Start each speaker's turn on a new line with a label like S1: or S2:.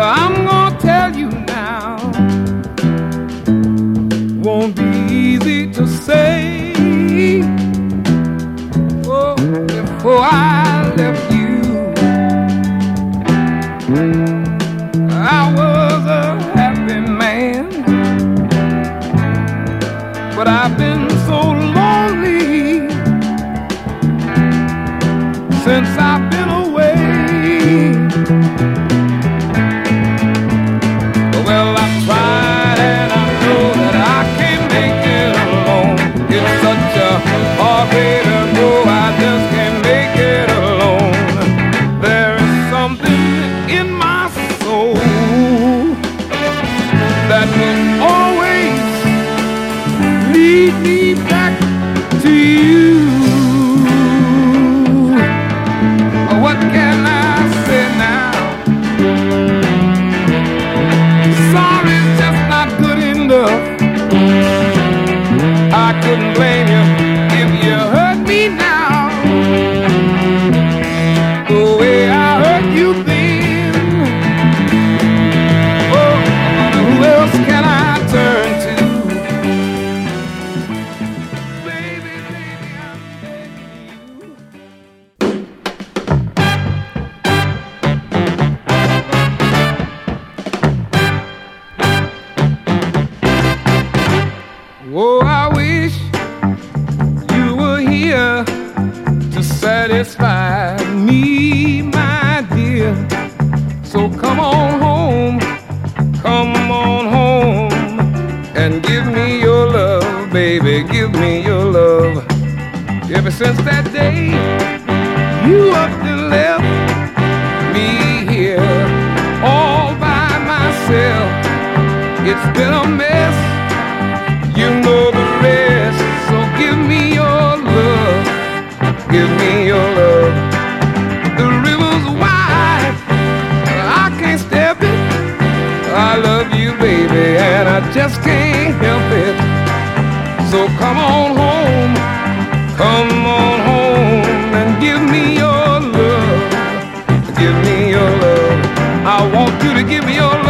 S1: I'm gonna tell you now, won't be easy to say. Oh, before I left you, I was a happy man, but I've been so lonely since I've been away. Well, I tried and I know that I can't make it alone. It's such a hard way to go, I just can't make it alone. There is something in my soul that will always lead me back to you. What can I say now? Sorry's just not good enough. I couldn't blame you if you hurt me now, the way I hurt you then. Oh, who else can I turn to? Baby, baby, I'm begging you. Oh, I wish you were here to satisfy me, my dear. So come on home and give me your love, baby, give me your love. Ever since that day you up and left me here all by myself, it's been a mess. You know the rest, so give me your love, give me your love. The river's wide, I can't step it. I love you, baby, and I just can't help it. So come on home and give me your love, give me your love. I want you to give me your love.